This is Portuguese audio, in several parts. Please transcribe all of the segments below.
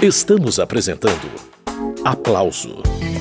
Estamos apresentando Aplauso.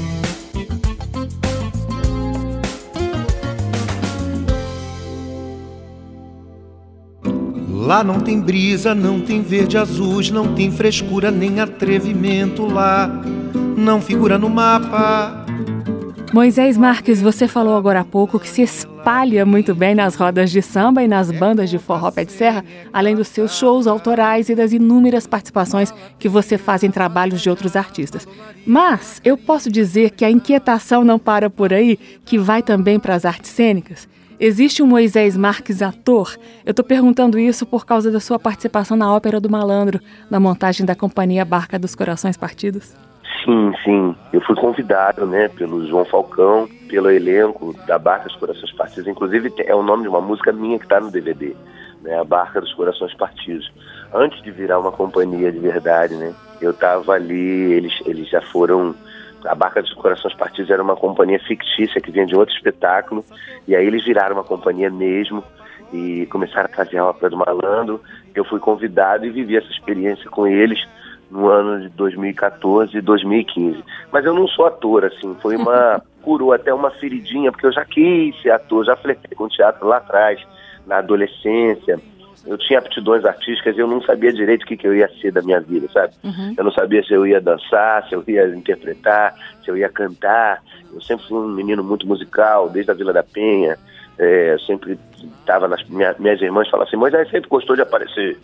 Lá não tem brisa, não tem verde azuis, não tem frescura nem atrevimento. Lá não figura no mapa. Moisés Marques, você falou agora há pouco que se espalha muito bem nas rodas de samba e nas bandas de forró pé de serra, além dos seus shows autorais e das inúmeras participações que você faz em trabalhos de outros artistas. Mas eu posso dizer que a inquietação não para por aí, que vai também para as artes cênicas? Existe um Moisés Marques ator? Eu estou perguntando isso por causa da sua participação na Ópera do Malandro, na montagem da companhia Barca dos Corações Partidos. Sim. Eu fui convidado, pelo João Falcão, pelo elenco da Barca dos Corações Partidos. Inclusive, é o nome de uma música minha que está no DVD, A Barca dos Corações Partidos. Antes de virar uma companhia de verdade, eu estava ali, eles já foram... A Barca dos Corações Partidos era uma companhia fictícia que vinha de outro espetáculo, e aí eles viraram uma companhia mesmo e começaram a fazer a Ópera do Malandro. Eu fui convidado e vivi essa experiência com eles no ano de 2014 e 2015. Mas eu não sou ator, foi curou até uma feridinha, porque eu já quis ser ator, já flertei com teatro lá atrás, na adolescência. Eu tinha aptidões artísticas e eu não sabia direito o que eu ia ser da minha vida, sabe? Uhum. Eu não sabia se eu ia dançar, se eu ia interpretar, se eu ia cantar. Eu sempre fui um menino muito musical, desde a Vila da Penha. Eu sempre estava minhas irmãs falavam assim, Moisés sempre gostou de aparecer.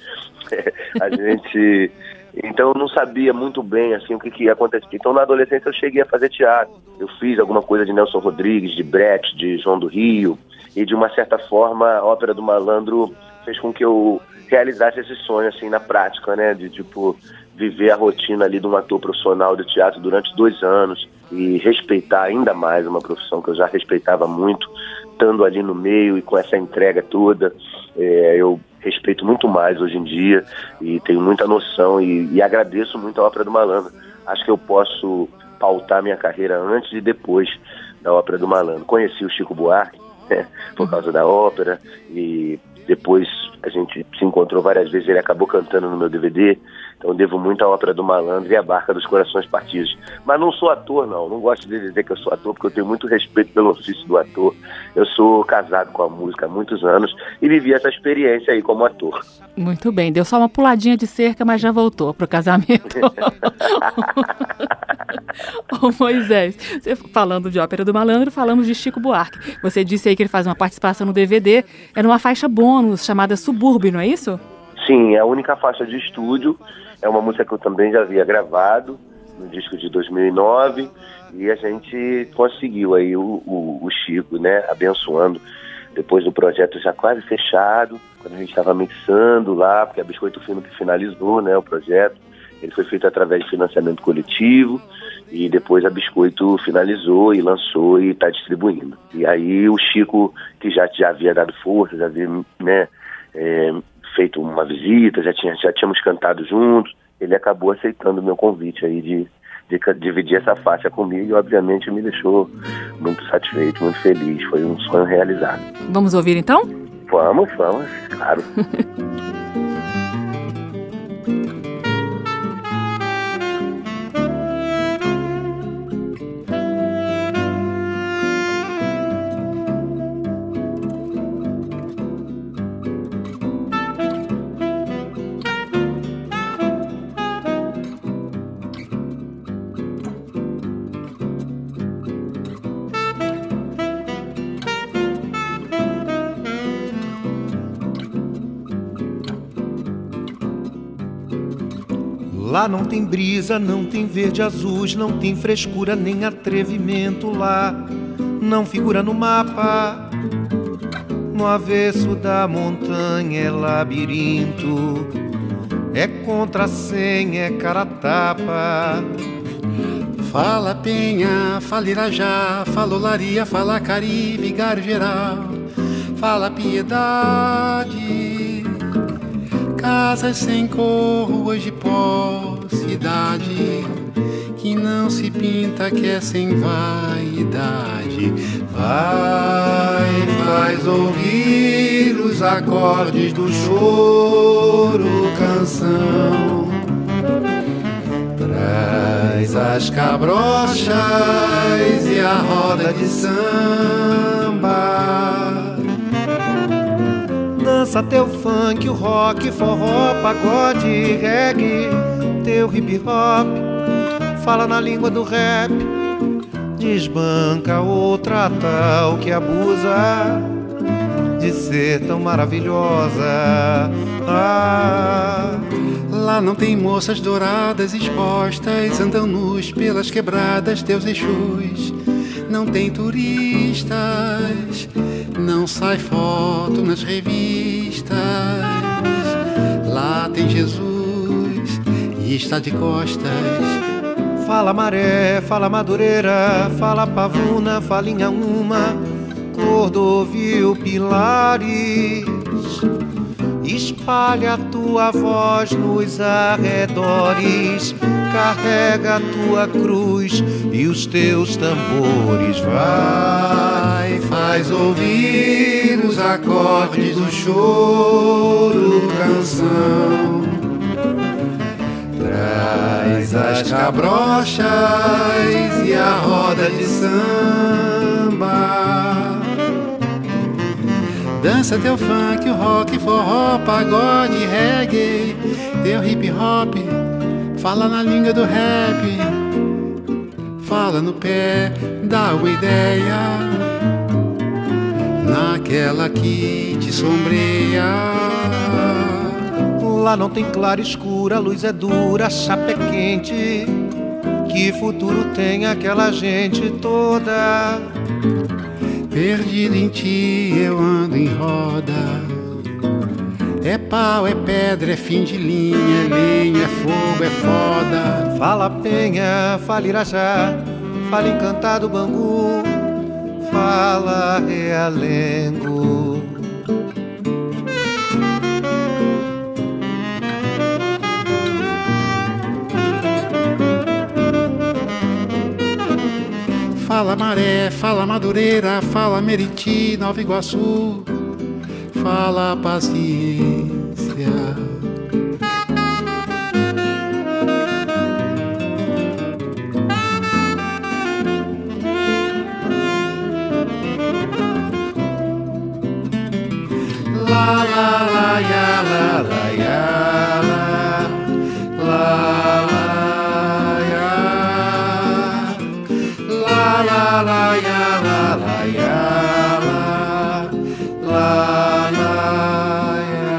A gente... Então eu não sabia muito bem o que ia acontecer. Então na adolescência eu cheguei a fazer teatro. Eu fiz alguma coisa de Nelson Rodrigues, de Brecht, de João do Rio. E de uma certa forma a Ópera do Malandro fez com que eu realizasse esse sonho na prática, de viver a rotina ali de um ator profissional de teatro durante 2 anos e respeitar ainda mais uma profissão que eu já respeitava muito, estando ali no meio e com essa entrega toda. Eu respeito muito mais hoje em dia e tenho muita noção e agradeço muito a Ópera do Malandro. Acho que eu posso pautar minha carreira antes e depois da Ópera do Malandro. Conheci o Chico Buarque, por causa da ópera, e depois a gente se encontrou várias vezes, ele acabou cantando no meu DVD, então eu devo muito à Ópera do Malandro e à Barca dos Corações Partidos. Mas não sou ator, não gosto de dizer que eu sou ator, porque eu tenho muito respeito pelo ofício do ator. Eu sou casado com a música há muitos anos e vivi essa experiência aí como ator. Muito bem, deu só uma puladinha de cerca, mas já voltou pro casamento. Ô Moisés, você, falando de Ópera do Malandro, falamos de Chico Buarque. Você disse aí que ele faz uma participação no DVD, era uma faixa bônus chamada Subúrbio, não é isso? Sim, é a única faixa de estúdio, é uma música que eu também já havia gravado no disco de 2009 e a gente conseguiu aí o Chico, abençoando, depois do projeto já quase fechado, quando a gente estava mixando lá, porque a Biscoito Fino que finalizou, o projeto. Ele foi feito através de financiamento coletivo e depois a Biscoito finalizou e lançou e está distribuindo. E aí o Chico, que já havia dado força, já havia feito uma visita, já tínhamos cantado juntos, ele acabou aceitando o meu convite aí de dividir essa faixa comigo e obviamente me deixou muito satisfeito, muito feliz. Foi um sonho realizado. Vamos ouvir então? Vamos, claro. Lá não tem brisa, não tem verde azuis, não tem frescura nem atrevimento. Lá não figura no mapa. No avesso da montanha é labirinto, é contrassenha, é cara tapa. Fala Penha, fala Irajá, fala Olaria, fala Cari, Vigário Geral, fala Piedade. Casas sem cor, ruas de pó, cidade que não se pinta, que é sem vaidade. Vai, faz ouvir os acordes do choro, canção. as cabrochas e a roda de samba. Dança teu funk, o rock, forró, pagode, reggae, teu hip hop, fala na língua do rap, desbanca outra tal que abusa de ser tão maravilhosa. Lá não tem moças douradas expostas, andam nus pelas quebradas teus Exus. Não tem turistas, não sai foto nas revistas. Lá tem Jesus e está de costas. Fala maré, fala madureira, fala pavuna, fala Inhaúma, Cordovil, Pilares. Espalha a tua voz nos arredores, carrega a tua cruz e os teus tambores. Vai, faz ouvir os acordes do choro, canção. Traz as cabrochas e a roda de samba. Dança teu funk, o rock, forró, pagode, reggae, teu hip hop, fala na língua do rap, fala no pé, dá uma ideia, naquela que te sombreia. Lá não tem clara escura, a luz é dura, a chapa é quente. Que futuro tem aquela gente toda? Perdido em ti eu ando em roda. É pau, é pedra, é fim de linha, é lenha, é fogo, é foda. Fala Penha, fala Irajá, fala Encantado Bangu, fala Realengo. Fala Maré, fala Madureira, fala Meriti, Nova Iguaçu, fala Paciência. La la la ya la la ya la la la ya la la la ya la la ya la la ya.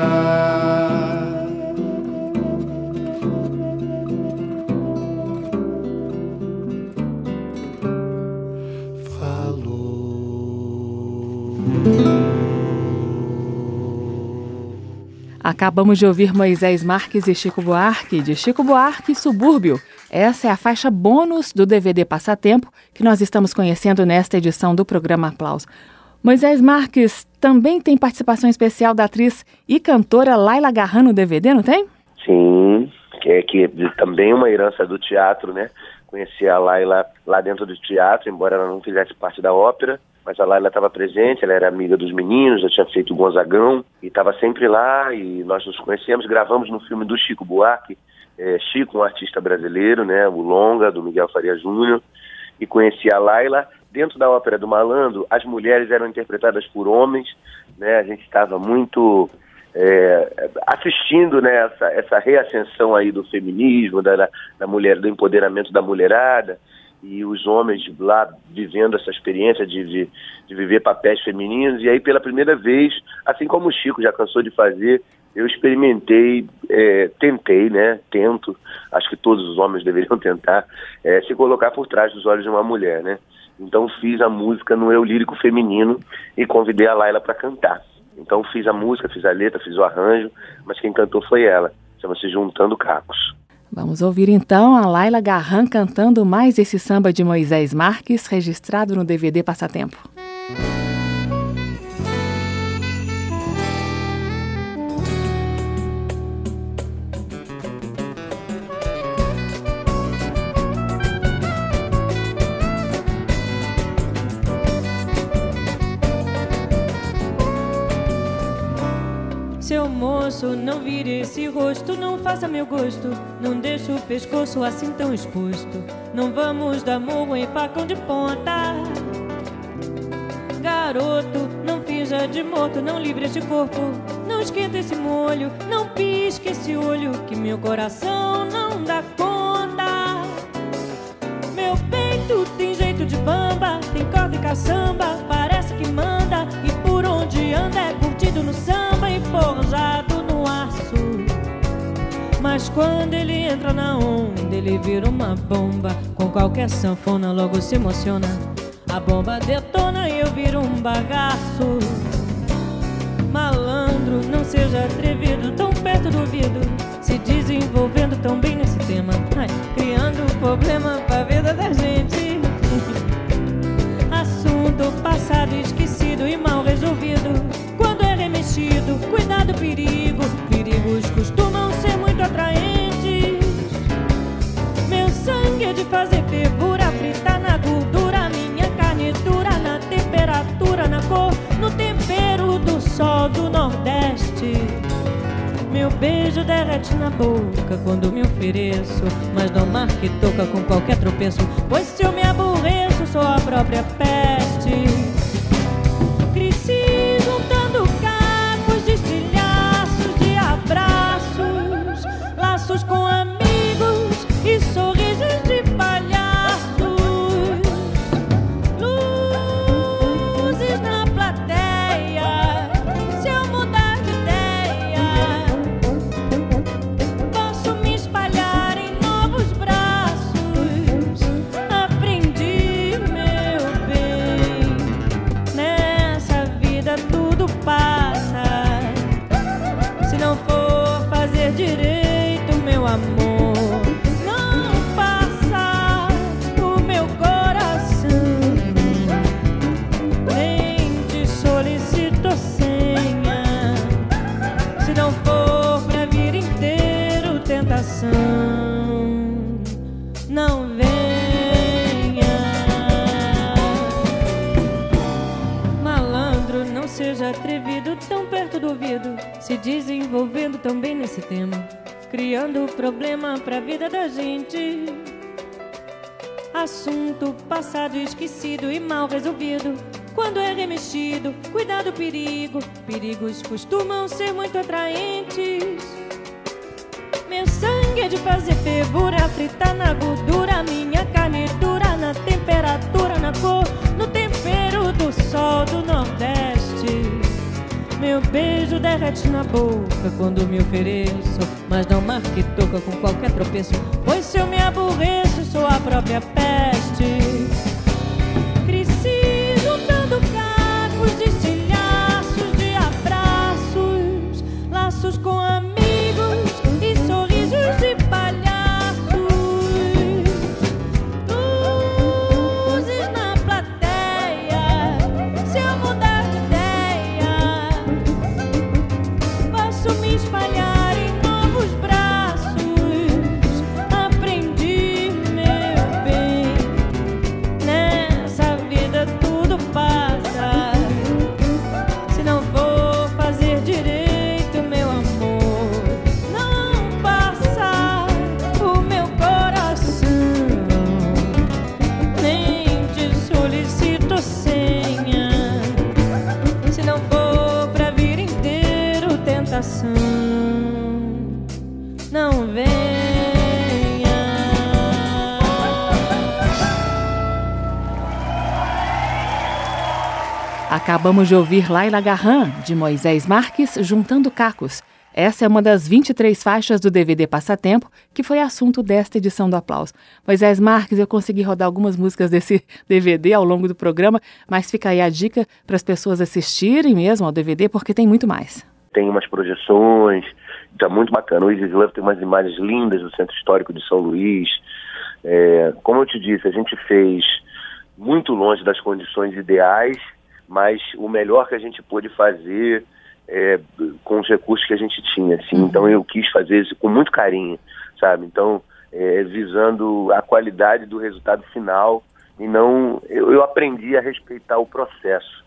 Acabamos de ouvir Moisés Marques e Chico Buarque, de Chico Buarque, Subúrbio. Essa é a faixa bônus do DVD Passatempo, que nós estamos conhecendo nesta edição do programa Aplauso. Moisés Marques também tem participação especial da atriz e cantora Laila Garran no DVD, não tem? Sim, que também uma herança do teatro, né? Conheci a Laila lá dentro do teatro, embora ela não fizesse parte da ópera, mas a Laila estava presente, ela era amiga dos meninos, já tinha feito o Gonzagão, e estava sempre lá, e nós nos conhecemos, gravamos no filme do Chico Buarque, Chico, um artista brasileiro, né, o Longa, do Miguel Faria Júnior, e conheci a Laila. Dentro da Ópera do Malandro, as mulheres eram interpretadas por homens, né, a gente estava muito assistindo, né, essa reascensão aí do feminismo, da mulher, do empoderamento da mulherada, e os homens lá vivendo essa experiência de viver papéis femininos. E aí, pela primeira vez, assim como o Chico já cansou de fazer, eu experimentei, tento, acho que todos os homens deveriam tentar, se colocar por trás dos olhos de uma mulher, né? Então fiz a música no eu lírico feminino e convidei a Laila para cantar. Então fiz a música, fiz a letra, fiz o arranjo, mas quem cantou foi ela, chama-se Juntando Cacos. Vamos ouvir então a Laila Garran cantando mais esse samba de Moisés Marques, registrado no DVD Passatempo. Seu moço, não vire esse rosto, não faça meu gosto, não deixe o pescoço assim tão exposto. Não vamos dar morro em facão de ponta. Garoto, não finja de morto, não livre este corpo, não esquenta esse molho, não pisque esse olho, que meu coração não dá conta. Meu peito tem jeito de bamba, tem corda e caçamba, parece que manda, e por onde anda é curtido no samba e forjado no aço. Mas quando ele entra na onda, ele vira uma bomba, com qualquer sanfona logo se emociona. A bomba detona e eu viro um bagaço. Malandro, não seja atrevido, tão perto do ouvido, se desenvolvendo tão bem nesse tema. Ai, criando problema pra vida da gente. Assunto passado esquecido e mal resolvido. Quando é remexido, cuidado, perigo. Perigos costumam ser muito atraentes. Meu sangue é de fazer fervura, fritar na gordura. Dura na temperatura, na cor, no tempero do sol do Nordeste. Meu beijo derrete na boca quando me ofereço, mas não marque toca com qualquer tropeço, pois se eu me aborreço sou a própria peste. Cresci juntando cacos de estilhaços, de abraços, laços com amigos e sorrisos de palhaço. Não venha. Malandro, não seja atrevido, tão perto do ouvido, se desenvolvendo tão bem nesse tema, criando problema pra vida da gente. Assunto passado esquecido e mal resolvido. Quando é remexido, cuidado, perigo. Perigos costumam ser muito atraentes. Meu sangue é de fazer fervura, fritar na gordura. Minha carne dura na temperatura, na cor, no tempero do sol do Nordeste. Meu beijo derrete na boca quando me ofereço, mas não marque toca com qualquer tropeço, pois se eu me aborreço sou a própria peste. Cresci juntando cacos de estilhaços, de abraços, laços com amigos e sorrisos de palhaços. Luzes na plateia, se eu mudar de ideia, posso me espalhar em novos braços. Aprendi, meu bem, nessa vida tudo passa. Se não for fazer direito, meu amor, não passa o meu coração. Nem te solicito senha, se não for pra vir inteiro tentação. Não venha. Acabamos de ouvir Laila Garran, de Moisés Marques, Juntando Cacos. Essa é uma das 23 faixas do DVD Passatempo, que foi assunto desta edição do Aplauso. Moisés Marques, eu consegui rodar algumas músicas desse DVD ao longo do programa, mas fica aí a dica para as pessoas assistirem mesmo ao DVD, porque tem muito mais. Tem umas projeções, tá muito bacana. O Easy Love tem umas imagens lindas do Centro Histórico de São Luís. Como eu te disse, a gente fez muito longe das condições ideais, mas o melhor que a gente pôde fazer com os recursos que a gente tinha, assim. Então eu quis fazer isso com muito carinho, sabe? Então, visando a qualidade do resultado final e não... Eu aprendi a respeitar o processo,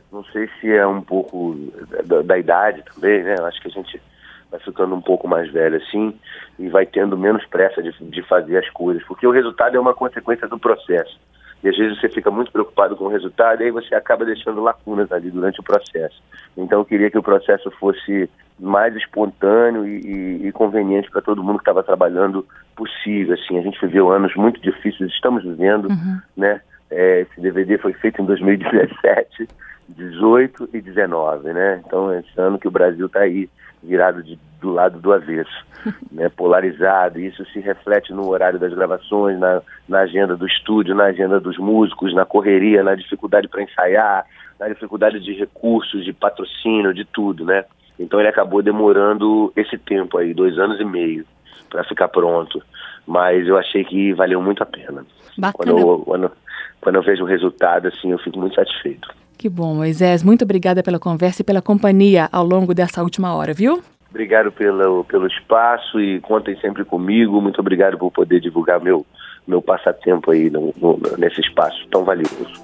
Não sei se é um pouco da idade também, né? Eu acho que a gente vai ficando um pouco mais velho assim e vai tendo menos pressa de fazer as coisas, porque o resultado é uma consequência do processo. E às vezes você fica muito preocupado com o resultado e aí você acaba deixando lacunas ali durante o processo. Então eu queria que o processo fosse mais espontâneo e conveniente para todo mundo que estava trabalhando possível. Assim, a gente viveu anos muito difíceis, estamos vivendo, né? Esse DVD foi feito em 2017, 18 e 19, né? Então esse ano que o Brasil está aí virado do lado do avesso, né, polarizado. Isso se reflete no horário das gravações, na agenda do estúdio, na agenda dos músicos, na correria, na dificuldade para ensaiar, na dificuldade de recursos, de patrocínio, de tudo, né? Então ele acabou demorando esse tempo aí, 2 anos e meio, para ficar pronto. Mas eu achei que valeu muito a pena. Bacana. Quando eu vejo o resultado, assim, eu fico muito satisfeito. Que bom, Moisés. Muito obrigada pela conversa e pela companhia ao longo dessa última hora, viu? Obrigado pelo espaço e contem sempre comigo. Muito obrigado por poder divulgar meu passatempo aí nesse espaço tão valioso.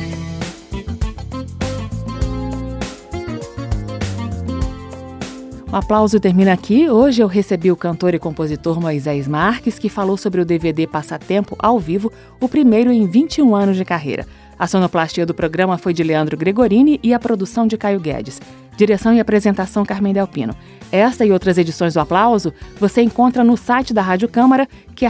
O Aplauso termina aqui. Hoje eu recebi o cantor e compositor Moisés Marques, que falou sobre o DVD Passatempo ao vivo, o primeiro em 21 anos de carreira. A sonoplastia do programa foi de Leandro Gregorini e a produção de Caio Guedes. Direção e apresentação Carmen Delpino. Esta e outras edições do Aplauso você encontra no site da Rádio Câmara, que é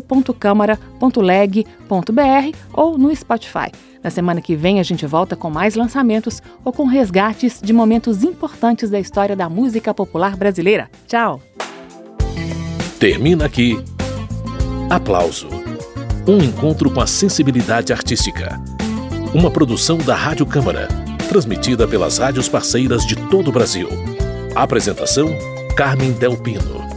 radio.câmara.leg.br ou no Spotify. Na semana que vem a gente volta com mais lançamentos ou com resgates de momentos importantes da história da música popular brasileira. Tchau! Termina aqui Aplauso. Um encontro com a sensibilidade artística. Uma produção da Rádio Câmara, transmitida pelas rádios parceiras de todo o Brasil. Apresentação: Carmen Delpino.